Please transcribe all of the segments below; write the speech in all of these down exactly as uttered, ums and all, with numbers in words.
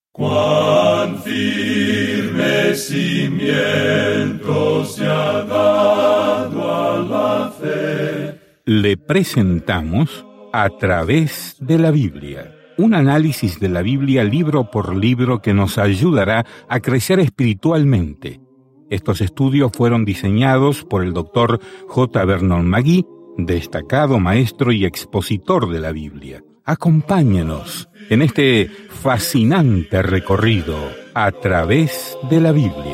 Cuán firme cimiento se ha dado a la fe. Le presentamos A través de la Biblia, un análisis de la Biblia libro por libro que nos ayudará a crecer espiritualmente. Estos estudios fueron diseñados por el doctor J. Vernon McGee, destacado maestro y expositor de la Biblia. Acompáñenos en este fascinante recorrido a través de la Biblia.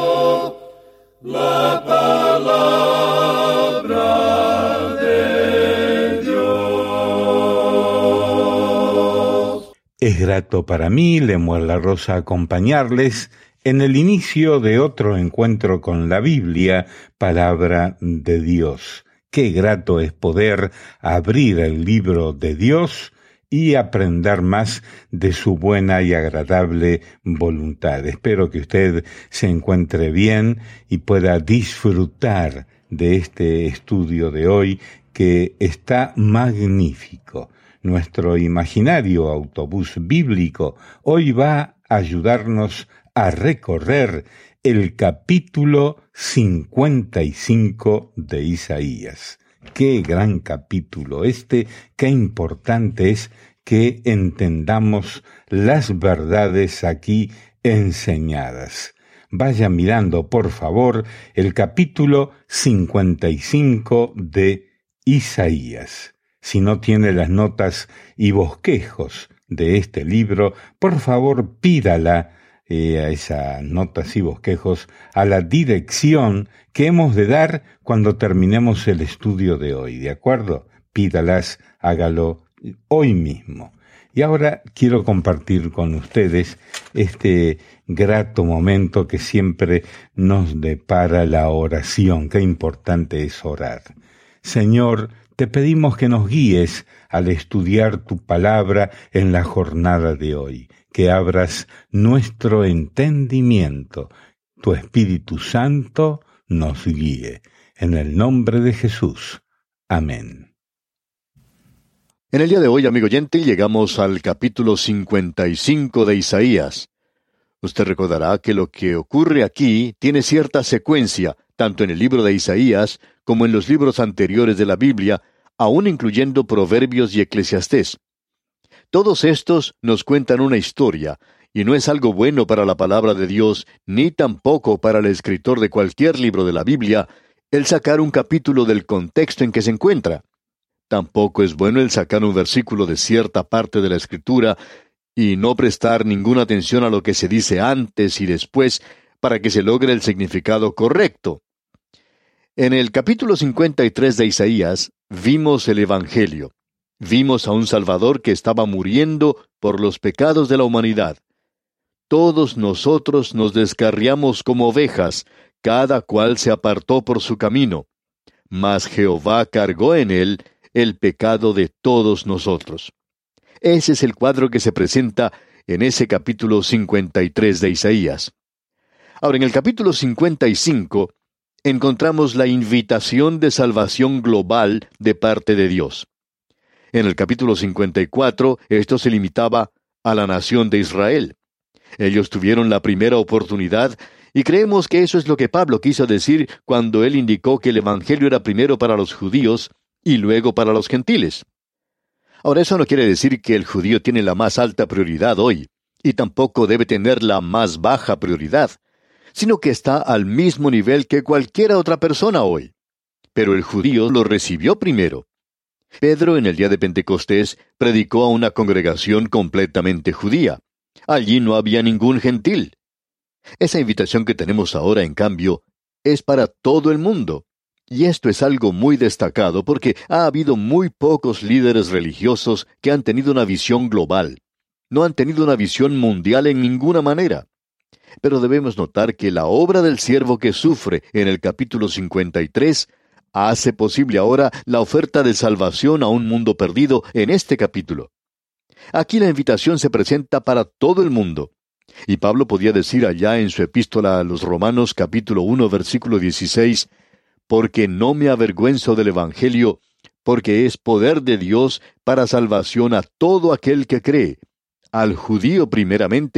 La palabra de Dios. Es grato para mí, Lemuel La Rosa, acompañarles en el inicio de otro encuentro con la Biblia, palabra de Dios. Qué grato es poder abrir el libro de Dios y aprender más de su buena y agradable voluntad. Espero que usted se encuentre bien y pueda disfrutar de este estudio de hoy que está magnífico. Nuestro imaginario autobús bíblico hoy va a ayudarnos a recorrer el capítulo cincuenta y cinco de Isaías. Qué gran capítulo este, qué importante es que entendamos las verdades aquí enseñadas. Vaya mirando, por favor, el capítulo cincuenta y cinco de Isaías. Si no tiene las notas y bosquejos de este libro, por favor pídala Eh, a esas notas y bosquejos a la dirección que hemos de dar cuando terminemos el estudio de hoy, ¿de acuerdo? Pídalas, hágalo hoy mismo. Y ahora quiero compartir con ustedes este grato momento que siempre nos depara la oración. Qué importante es orar. Señor, te pedimos que nos guíes al estudiar tu palabra en la jornada de hoy, que abras nuestro entendimiento, tu Espíritu Santo nos guíe. En el nombre de Jesús. Amén. En el día de hoy, amigo oyente, llegamos al capítulo cincuenta y cinco de Isaías. Usted recordará que lo que ocurre aquí tiene cierta secuencia, tanto en el libro de Isaías como en los libros anteriores de la Biblia, aún incluyendo Proverbios y Eclesiastés. Todos estos nos cuentan una historia, y no es algo bueno para la palabra de Dios, ni tampoco para el escritor de cualquier libro de la Biblia, el sacar un capítulo del contexto en que se encuentra. Tampoco es bueno el sacar un versículo de cierta parte de la Escritura y no prestar ninguna atención a lo que se dice antes y después para que se logre el significado correcto. En el capítulo cincuenta y tres de Isaías vimos el Evangelio. Vimos a un Salvador que estaba muriendo por los pecados de la humanidad. Todos nosotros nos descarriamos como ovejas, cada cual se apartó por su camino. Mas Jehová cargó en él el pecado de todos nosotros. Ese es el cuadro que se presenta en ese capítulo cincuenta y tres de Isaías. Ahora, en el capítulo cincuenta y cinco, encontramos la invitación de salvación global de parte de Dios. En el capítulo cincuenta y cuatro, esto se limitaba a la nación de Israel. Ellos tuvieron la primera oportunidad, y creemos que eso es lo que Pablo quiso decir cuando él indicó que el Evangelio era primero para los judíos y luego para los gentiles. Ahora, eso no quiere decir que el judío tiene la más alta prioridad hoy, y tampoco debe tener la más baja prioridad, sino que está al mismo nivel que cualquier otra persona hoy. Pero el judío lo recibió primero. Pedro, en el día de Pentecostés, predicó a una congregación completamente judía. Allí no había ningún gentil. Esa invitación que tenemos ahora, en cambio, es para todo el mundo. Y esto es algo muy destacado porque ha habido muy pocos líderes religiosos que han tenido una visión global. No han tenido una visión mundial en ninguna manera. Pero debemos notar que la obra del siervo que sufre en el capítulo cincuenta y tres hace posible ahora la oferta de salvación a un mundo perdido en este capítulo. Aquí la invitación se presenta para todo el mundo. Y Pablo podía decir allá en su epístola a los Romanos capítulo uno versículo dieciséis, «Porque no me avergüenzo del Evangelio, porque es poder de Dios para salvación a todo aquel que cree, al judío primeramente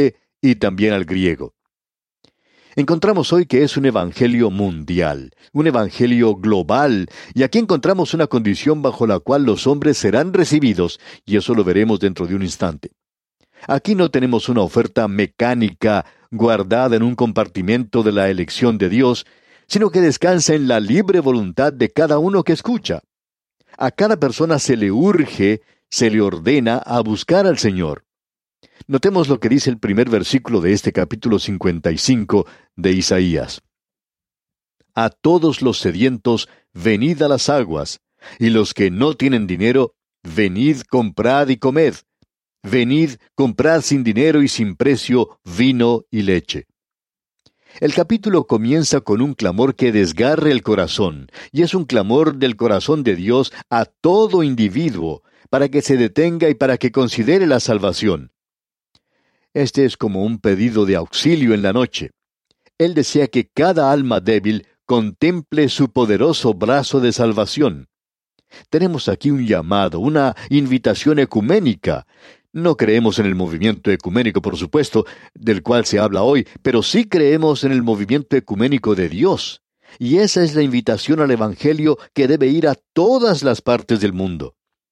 y también al griego. Encontramos hoy que es un evangelio mundial, un evangelio global, y aquí encontramos una condición bajo la cual los hombres serán recibidos, y eso lo veremos dentro de un instante. Aquí no tenemos una oferta mecánica guardada en un compartimento de la elección de Dios, sino que descansa en la libre voluntad de cada uno que escucha. A cada persona se le urge, se le ordena a buscar al Señor. Notemos lo que dice el primer versículo de este capítulo cincuenta y cinco de Isaías. A todos los sedientos, venid a las aguas, y los que no tienen dinero, venid, comprad y comed. Venid, comprad sin dinero y sin precio vino y leche. El capítulo comienza con un clamor que desgarre el corazón, y es un clamor del corazón de Dios a todo individuo, para que se detenga y para que considere la salvación. Este es como un pedido de auxilio en la noche. Él desea que cada alma débil contemple su poderoso brazo de salvación. Tenemos aquí un llamado, una invitación ecuménica. No creemos en el movimiento ecuménico, por supuesto, del cual se habla hoy, pero sí creemos en el movimiento ecuménico de Dios. Y esa es la invitación al Evangelio que debe ir a todas las partes del mundo.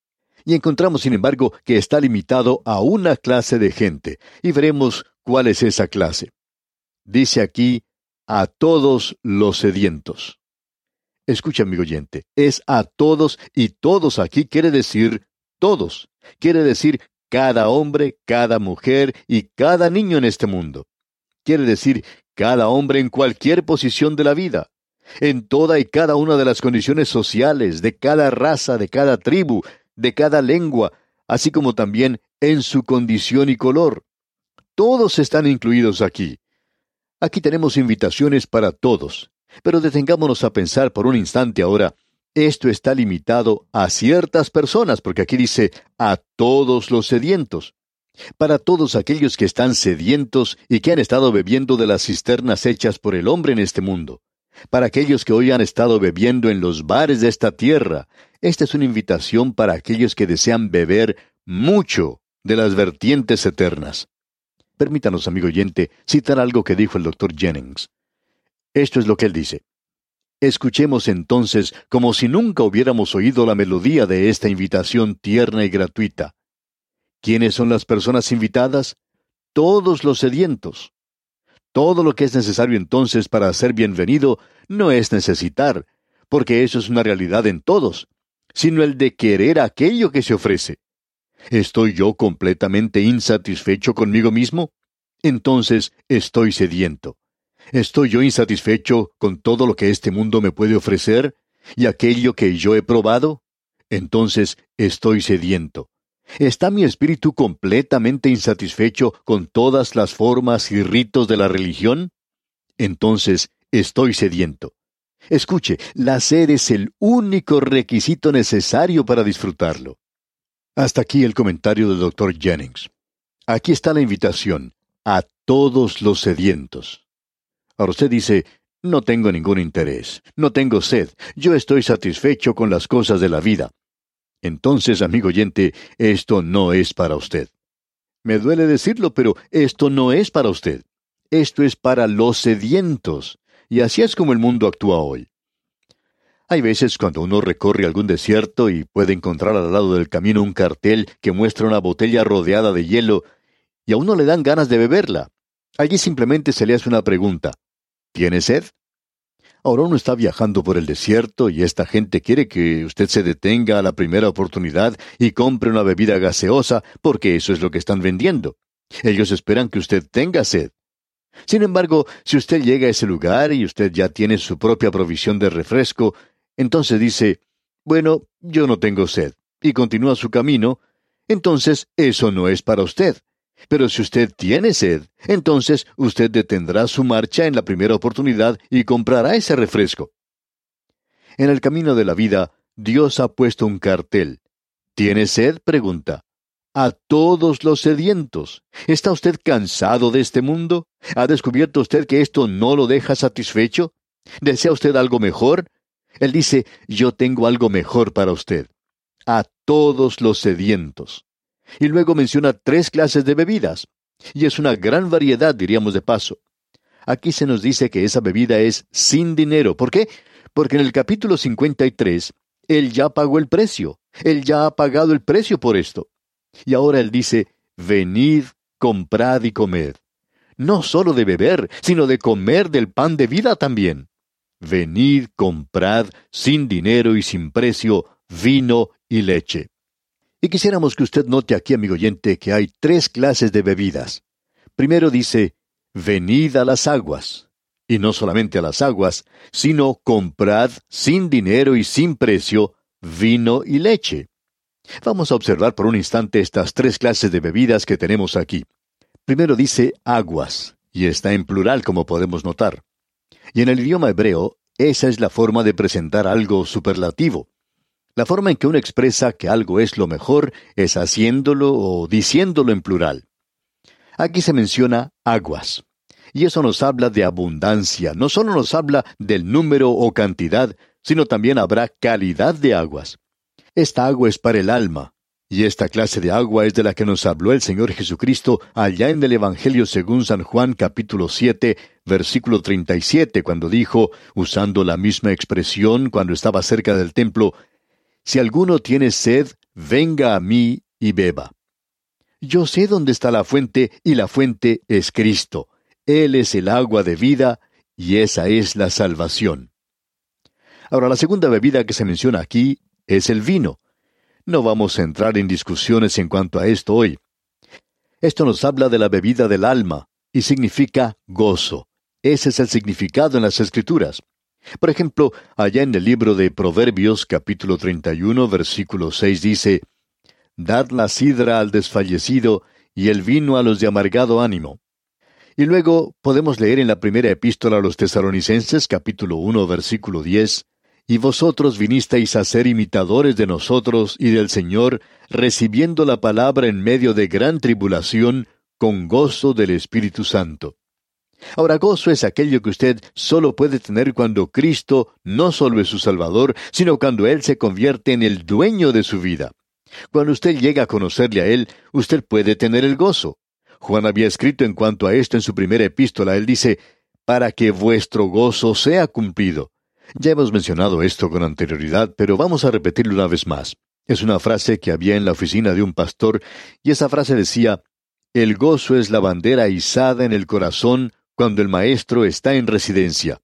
Y encontramos, sin embargo, que está limitado a una clase de gente, y veremos cuál es esa clase. Dice aquí, a todos los sedientos. Escucha, amigo oyente, es a todos, y todos aquí quiere decir todos. Quiere decir cada hombre, cada mujer y cada niño en este mundo. Quiere decir cada hombre en cualquier posición de la vida, en toda y cada una de las condiciones sociales, de cada raza, de cada tribu, de cada lengua, así como también en su condición y color. Todos están incluidos aquí. Aquí tenemos invitaciones para todos, pero detengámonos a pensar por un instante ahora, esto está limitado a ciertas personas, porque aquí dice, a todos los sedientos. Para todos aquellos que están sedientos y que han estado bebiendo de las cisternas hechas por el hombre en este mundo. Para aquellos que hoy han estado bebiendo en los bares de esta tierra, esta es una invitación para aquellos que desean beber mucho de las vertientes eternas. Permítanos, amigo oyente, citar algo que dijo el doctor Jennings. Esto es lo que él dice. Escuchemos entonces como si nunca hubiéramos oído la melodía de esta invitación tierna y gratuita. ¿Quiénes son las personas invitadas? Todos los sedientos. Todo lo que es necesario entonces para ser bienvenido no es necesitar, porque eso es una realidad en todos, sino el de querer aquello que se ofrece. ¿Estoy yo completamente insatisfecho conmigo mismo? Entonces estoy sediento. ¿Estoy yo insatisfecho con todo lo que este mundo me puede ofrecer y aquello que yo he probado? Entonces estoy sediento. ¿Está mi espíritu completamente insatisfecho con todas las formas y ritos de la religión? Entonces estoy sediento. Escuche, la sed es el único requisito necesario para disfrutarlo. Hasta aquí el comentario del doctor Jennings. Aquí está la invitación, a todos los sedientos. Ahora usted dice, no tengo ningún interés, no tengo sed, yo estoy satisfecho con las cosas de la vida. Entonces, amigo oyente, esto no es para usted. Me duele decirlo, pero esto no es para usted. Esto es para los sedientos, y así es como el mundo actúa hoy. Hay veces cuando uno recorre algún desierto y puede encontrar al lado del camino un cartel que muestra una botella rodeada de hielo, y a uno le dan ganas de beberla. Allí simplemente se le hace una pregunta. ¿Tiene sed? Ahora uno está viajando por el desierto y esta gente quiere que usted se detenga a la primera oportunidad y compre una bebida gaseosa, porque eso es lo que están vendiendo. Ellos esperan que usted tenga sed. Sin embargo, si usted llega a ese lugar y usted ya tiene su propia provisión de refresco, entonces dice, bueno, yo no tengo sed, y continúa su camino, entonces eso no es para usted. Pero si usted tiene sed, entonces usted detendrá su marcha en la primera oportunidad y comprará ese refresco. En el camino de la vida, Dios ha puesto un cartel. ¿Tiene sed? Pregunta. A todos los sedientos. ¿Está usted cansado de este mundo? ¿Ha descubierto usted que esto no lo deja satisfecho? ¿Desea usted algo mejor? Él dice, yo tengo algo mejor para usted. A todos los sedientos. Y luego menciona tres clases de bebidas. Y es una gran variedad, diríamos de paso. Aquí se nos dice que esa bebida es sin dinero. ¿Por qué? Porque en el capítulo cincuenta y tres, Él ya pagó el precio. Él ya ha pagado el precio por esto. Y ahora Él dice, venid, comprad y comed. No solo de beber, sino de comer del pan de vida también. Venid, comprad, sin dinero y sin precio, vino y leche. Y quisiéramos que usted note aquí, amigo oyente, que hay tres clases de bebidas. Primero dice, venid a las aguas. Y no solamente a las aguas, sino comprad sin dinero y sin precio, vino y leche. Vamos a observar por un instante estas tres clases de bebidas que tenemos aquí. Primero dice aguas, y está en plural como podemos notar. Y en el idioma hebreo, esa es la forma de presentar algo superlativo. La forma en que uno expresa que algo es lo mejor es haciéndolo o diciéndolo en plural. Aquí se menciona aguas. Y eso nos habla de abundancia. No solo nos habla del número o cantidad, sino también habrá calidad de aguas. Esta agua es para el alma. Y esta clase de agua es de la que nos habló el Señor Jesucristo allá en el Evangelio según San Juan capítulo siete, versículo treinta y siete, cuando dijo, usando la misma expresión cuando estaba cerca del templo, si alguno tiene sed, venga a mí y beba. Yo sé dónde está la fuente, y la fuente es Cristo. Él es el agua de vida, y esa es la salvación. Ahora, la segunda bebida que se menciona aquí es el vino. No vamos a entrar en discusiones en cuanto a esto hoy. Esto nos habla de la bebida del alma, y significa gozo. Ese es el significado en las Escrituras. Por ejemplo, allá en el libro de Proverbios, capítulo treinta y uno, versículo seis, dice, «Dad la sidra al desfallecido, y el vino a los de amargado ánimo». Y luego podemos leer en la primera epístola a los Tesalonicenses, capítulo uno, versículo diez, «Y vosotros vinisteis a ser imitadores de nosotros y del Señor, recibiendo la palabra en medio de gran tribulación, con gozo del Espíritu Santo». Ahora, gozo es aquello que usted solo puede tener cuando Cristo no solo es su Salvador, sino cuando Él se convierte en el dueño de su vida. Cuando usted llega a conocerle a Él, usted puede tener el gozo. Juan había escrito en cuanto a esto en su primera epístola. Él dice, «Para que vuestro gozo sea cumplido». Ya hemos mencionado esto con anterioridad, pero vamos a repetirlo una vez más. Es una frase que había en la oficina de un pastor, y esa frase decía, «El gozo es la bandera izada en el corazón cuando el maestro está en residencia».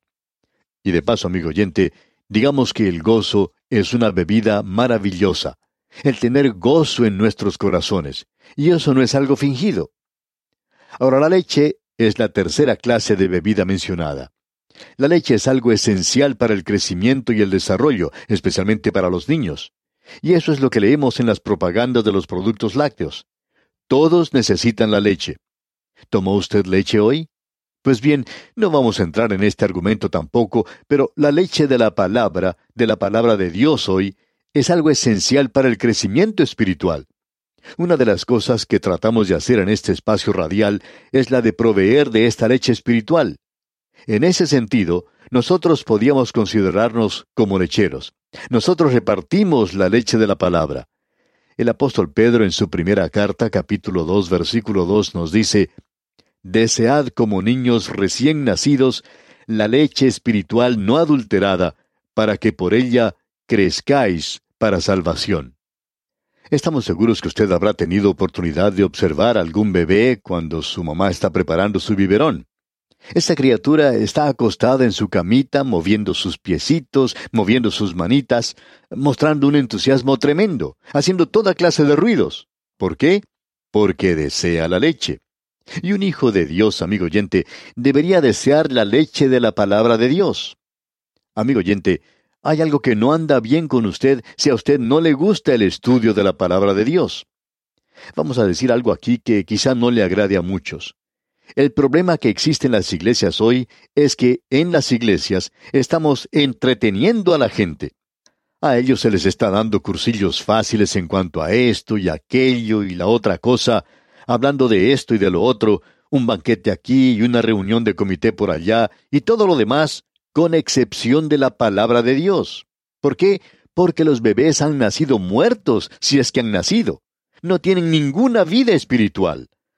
Y de paso, amigo oyente, digamos que el gozo es una bebida maravillosa. El tener gozo en nuestros corazones. Y eso no es algo fingido. Ahora, la leche es la tercera clase de bebida mencionada. La leche es algo esencial para el crecimiento y el desarrollo, especialmente para los niños. Y eso es lo que leemos en las propagandas de los productos lácteos. Todos necesitan la leche. ¿Tomó usted leche hoy? Pues bien, no vamos a entrar en este argumento tampoco, pero la leche de la palabra, de la palabra de Dios hoy, es algo esencial para el crecimiento espiritual. Una de las cosas que tratamos de hacer en este espacio radial es la de proveer de esta leche espiritual. En ese sentido, nosotros podíamos considerarnos como lecheros. Nosotros repartimos la leche de la palabra. El apóstol Pedro en su primera carta, capítulo dos, versículo dos, nos dice, «Desead como niños recién nacidos la leche espiritual no adulterada, para que por ella crezcáis para salvación». Estamos seguros que usted habrá tenido oportunidad de observar a algún bebé cuando su mamá está preparando su biberón. Esta criatura está acostada en su camita, moviendo sus piecitos, moviendo sus manitas, mostrando un entusiasmo tremendo, haciendo toda clase de ruidos. ¿Por qué? Porque desea la leche. Y un hijo de Dios, amigo oyente, debería desear la leche de la palabra de Dios. Amigo oyente, hay algo que no anda bien con usted si a usted no le gusta el estudio de la palabra de Dios. Vamos a decir algo aquí que quizá no le agrade a muchos. El problema que existe en las iglesias hoy es que en las iglesias estamos entreteniendo a la gente. A ellos se les está dando cursillos fáciles en cuanto a esto y aquello y la otra cosa, hablando de esto y de lo otro, un banquete aquí y una reunión de comité por allá, y todo lo demás, con excepción de la palabra de Dios. ¿Por qué? Porque los bebés han nacido muertos, si es que han nacido. No tienen ninguna vida espiritual.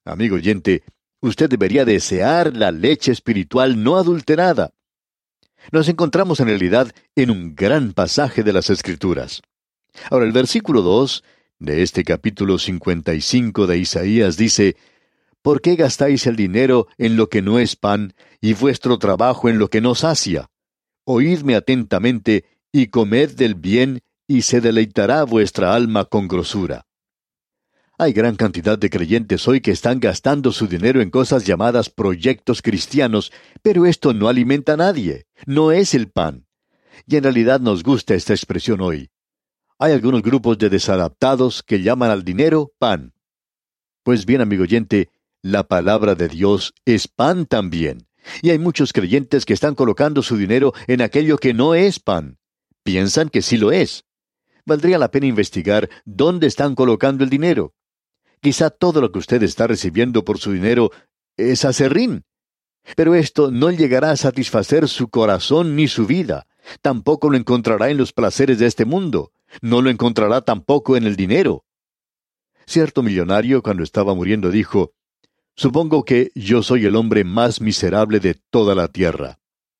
Amigo oyente, usted debería desear la leche espiritual no adulterada. Nos encontramos en realidad en un gran pasaje de las Escrituras. Ahora, el versículo dos de este capítulo cincuenta y cinco de Isaías dice: ¿Por qué gastáis el dinero en lo que no es pan, y vuestro trabajo en lo que no sacia? Oídme atentamente, y comed del bien, y se deleitará vuestra alma con grosura. Hay gran cantidad de creyentes hoy que están gastando su dinero en cosas llamadas proyectos cristianos, pero esto no alimenta a nadie, no es el pan. Y en realidad nos gusta esta expresión hoy. Hay algunos grupos de desadaptados que llaman al dinero pan. Pues bien, amigo oyente, la palabra de Dios es pan también. Y hay muchos creyentes que están colocando su dinero en aquello que no es pan. Piensan que sí lo es. Valdría la pena investigar dónde están colocando el dinero. Quizá todo lo que usted está recibiendo por su dinero es aserrín. Pero esto no llegará a satisfacer su corazón ni su vida. Tampoco lo encontrará en los placeres de este mundo. No lo encontrará tampoco en el dinero. Cierto millonario, cuando estaba muriendo, dijo: «Supongo que yo soy el hombre más miserable de toda la tierra».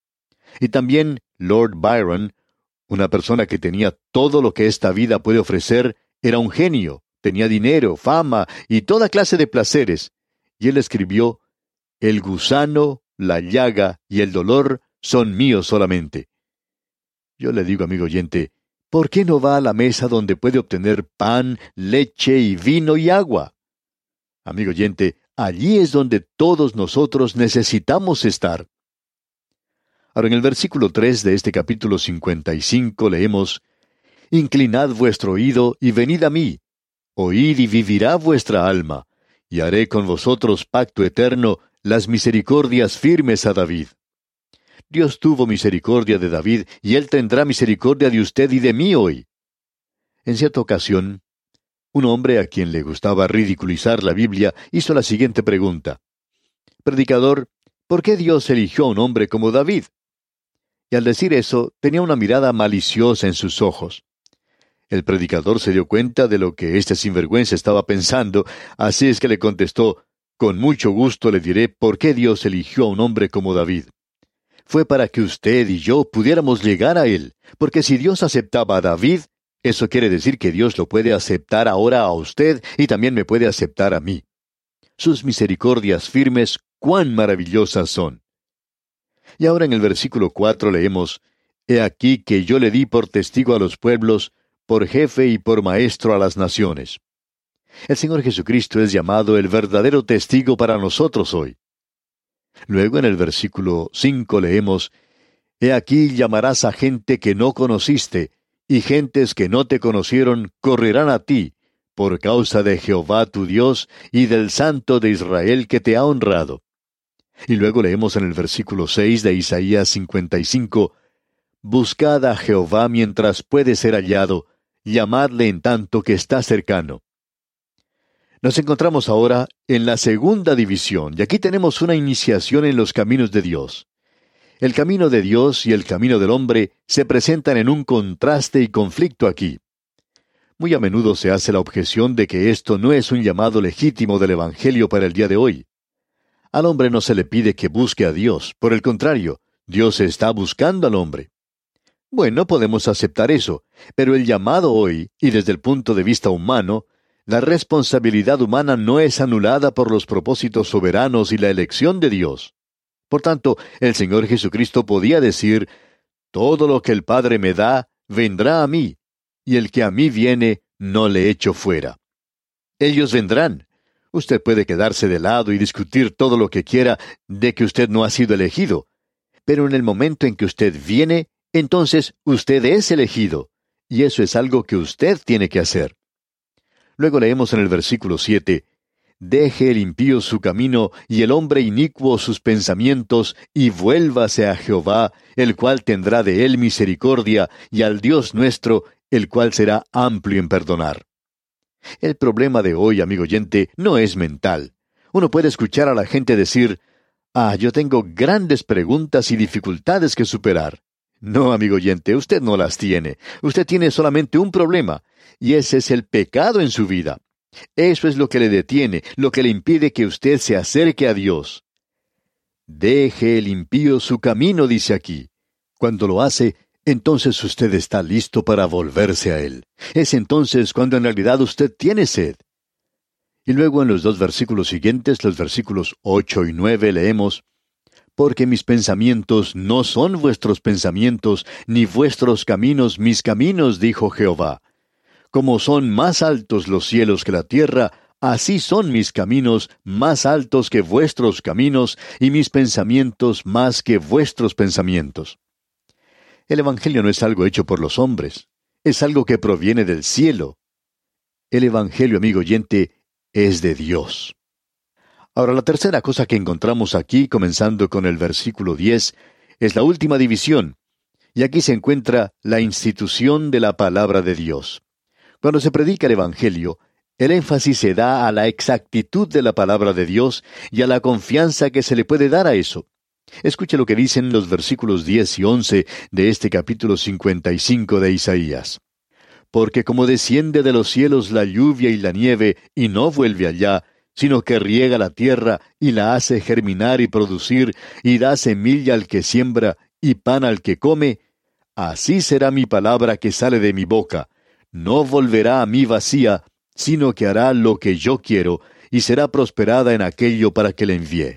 Y también Lord Byron, una persona que tenía todo lo que esta vida puede ofrecer, era un genio, tenía dinero, fama y toda clase de placeres. Y él escribió: «El gusano, la llaga y el dolor son míos solamente». Yo le digo, amigo oyente, ¿por qué no va a la mesa donde puede obtener pan, leche y vino y agua? Amigo oyente, allí es donde todos nosotros necesitamos estar. Ahora, en el versículo tres de este capítulo cincuenta y cinco leemos: «Inclinad vuestro oído y venid a mí. Oíd y vivirá vuestra alma, y haré con vosotros pacto eterno, las misericordias firmes a David». Dios tuvo misericordia de David, y Él tendrá misericordia de usted y de mí hoy. En cierta ocasión, un hombre a quien le gustaba ridiculizar la Biblia hizo la siguiente pregunta: «Predicador, ¿por qué Dios eligió a un hombre como David?». Y al decir eso, tenía una mirada maliciosa en sus ojos. El predicador se dio cuenta de lo que este sinvergüenza estaba pensando, así es que le contestó: «Con mucho gusto le diré por qué Dios eligió a un hombre como David. Fue para que usted y yo pudiéramos llegar a él, porque si Dios aceptaba a David, eso quiere decir que Dios lo puede aceptar ahora a usted y también me puede aceptar a mí. Sus misericordias firmes, cuán maravillosas son». Y ahora en el versículo cuatro leemos: «He aquí que yo le di por testigo a los pueblos, por jefe y por maestro a las naciones». El Señor Jesucristo es llamado el verdadero testigo para nosotros hoy. Luego en el versículo cinco leemos: «He aquí llamarás a gente que no conociste, y gentes que no te conocieron correrán a ti, por causa de Jehová tu Dios y del Santo de Israel que te ha honrado». Y luego leemos en el versículo seis de Isaías cincuenta y cinco: «Buscad a Jehová mientras puede ser hallado, llamadle en tanto que está cercano». Nos encontramos ahora en la segunda división, y aquí tenemos una iniciación en los caminos de Dios. El camino de Dios y el camino del hombre se presentan en un contraste y conflicto aquí. Muy a menudo se hace la objeción de que esto no es un llamado legítimo del Evangelio para el día de hoy. Al hombre no se le pide que busque a Dios, por el contrario, Dios está buscando al hombre. Bueno, podemos aceptar eso, pero el llamado hoy, y desde el punto de vista humano, la responsabilidad humana no es anulada por los propósitos soberanos y la elección de Dios. Por tanto, el Señor Jesucristo podía decir: «Todo lo que el Padre me da, vendrá a mí, y el que a mí viene, no le echo fuera». Ellos vendrán. Usted puede quedarse de lado y discutir todo lo que quiera de que usted no ha sido elegido. Pero en el momento en que usted viene, entonces usted es elegido. Y eso es algo que usted tiene que hacer. Luego leemos en el versículo siete: «Deje el impío su camino, y el hombre inicuo sus pensamientos, y vuélvase a Jehová, el cual tendrá de él misericordia, y al Dios nuestro, el cual será amplio en perdonar». El problema de hoy, amigo oyente, no es mental. Uno puede escuchar a la gente decir: «Ah, yo tengo grandes preguntas y dificultades que superar». No, amigo oyente, usted no las tiene. Usted tiene solamente un problema, y ese es el pecado en su vida. Eso es lo que le detiene, lo que le impide que usted se acerque a Dios. Deje el impío su camino, dice aquí. Cuando lo hace, entonces usted está listo para volverse a Él. Es entonces cuando en realidad usted tiene sed. Y luego en los dos versículos siguientes, los versículos ocho y nueve, leemos: Porque mis pensamientos no son vuestros pensamientos, ni vuestros caminos mis caminos, dijo Jehová. Como son más altos los cielos que la tierra, así son mis caminos más altos que vuestros caminos, y mis pensamientos más que vuestros pensamientos. El Evangelio no es algo hecho por los hombres, es algo que proviene del cielo. El Evangelio, amigo oyente, es de Dios. Ahora, la tercera cosa que encontramos aquí, comenzando con el versículo diez, es la última división, y aquí se encuentra la institución de la palabra de Dios. Cuando se predica el Evangelio, el énfasis se da a la exactitud de la palabra de Dios y a la confianza que se le puede dar a eso. Escuche lo que dicen los versículos diez y once de este capítulo cincuenta y cinco de Isaías. Porque como desciende de los cielos la lluvia y la nieve, y no vuelve allá, sino que riega la tierra, y la hace germinar y producir, y da semilla al que siembra, y pan al que come, así será mi palabra que sale de mi boca. No volverá a mí vacía, sino que hará lo que yo quiero, y será prosperada en aquello para que le envié.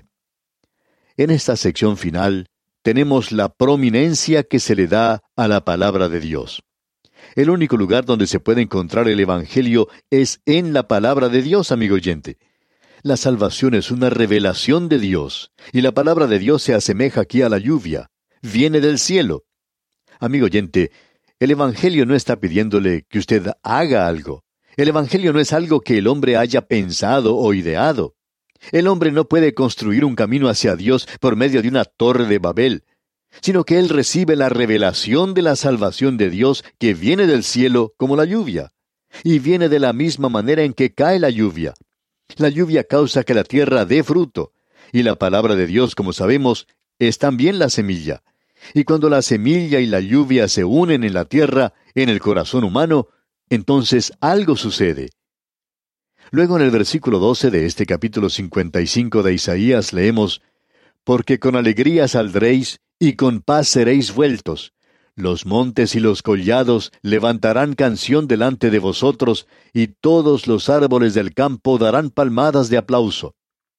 En esta sección final, tenemos la prominencia que se le da a la palabra de Dios. El único lugar donde se puede encontrar el Evangelio es en la palabra de Dios, amigo oyente. La salvación es una revelación de Dios, y la palabra de Dios se asemeja aquí a la lluvia. Viene del cielo. Amigo oyente, el Evangelio no está pidiéndole que usted haga algo. El Evangelio no es algo que el hombre haya pensado o ideado. El hombre no puede construir un camino hacia Dios por medio de una torre de Babel, sino que él recibe la revelación de la salvación de Dios que viene del cielo como la lluvia, y viene de la misma manera en que cae la lluvia. La lluvia causa que la tierra dé fruto, y la palabra de Dios, como sabemos, es también la semilla. Y cuando la semilla y la lluvia se unen en la tierra, en el corazón humano, entonces algo sucede. Luego en el versículo doce de este capítulo cincuenta y cinco de Isaías leemos: Porque con alegría saldréis, y con paz seréis vueltos. Los montes y los collados levantarán canción delante de vosotros, y todos los árboles del campo darán palmadas de aplauso.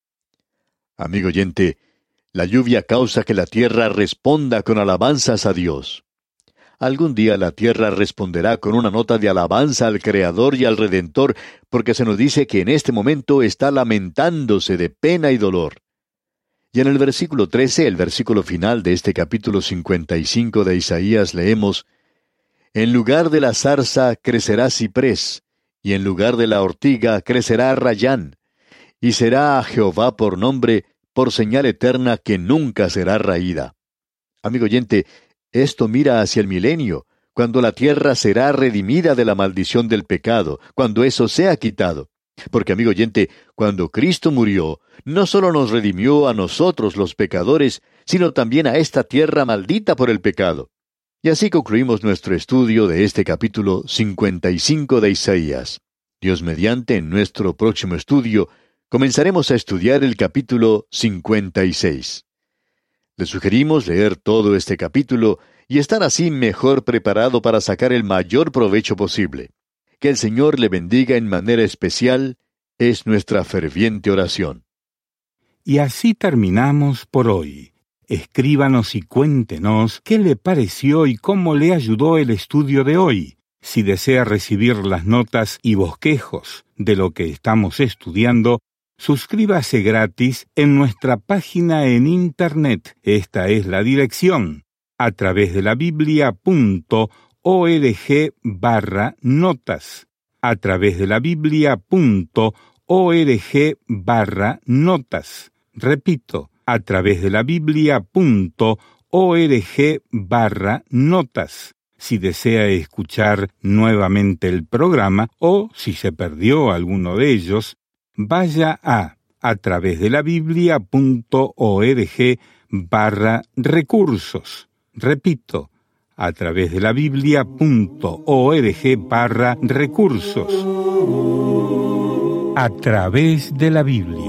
Amigo oyente, la lluvia causa que la tierra responda con alabanzas a Dios. Algún día la tierra responderá con una nota de alabanza al Creador y al Redentor, porque se nos dice que en este momento está lamentándose de pena y dolor. Y en el versículo trece, el versículo final de este capítulo cincuenta y cinco de Isaías, leemos: En lugar de la zarza crecerá ciprés, y en lugar de la ortiga crecerá rayán, y será a Jehová por nombre, por señal eterna que nunca será raída. Amigo oyente, esto mira hacia el milenio, cuando la tierra será redimida de la maldición del pecado, cuando eso sea quitado. Porque, amigo oyente, cuando Cristo murió, no solo nos redimió a nosotros los pecadores, sino también a esta tierra maldita por el pecado. Y así concluimos nuestro estudio de este capítulo cincuenta y cinco de Isaías. Dios mediante, en nuestro próximo estudio, comenzaremos a estudiar el capítulo cincuenta y seis. Le sugerimos leer todo este capítulo y estar así mejor preparado para sacar el mayor provecho posible. Que el Señor le bendiga en manera especial, es nuestra ferviente oración. Y así terminamos por hoy. Escríbanos y cuéntenos qué le pareció y cómo le ayudó el estudio de hoy. Si desea recibir las notas y bosquejos de lo que estamos estudiando, suscríbase gratis en nuestra página en Internet. Esta es la dirección: a través de la biblia punto org barra notas. A través de la biblia punto org barra notas. Repito, a través de la biblia punto org barra notas. Si desea escuchar nuevamente el programa o si se perdió alguno de ellos, vaya a a través de la biblia punto org barra recursos. Repito, a través de la biblia punto org barra recursos. a través de la Biblia.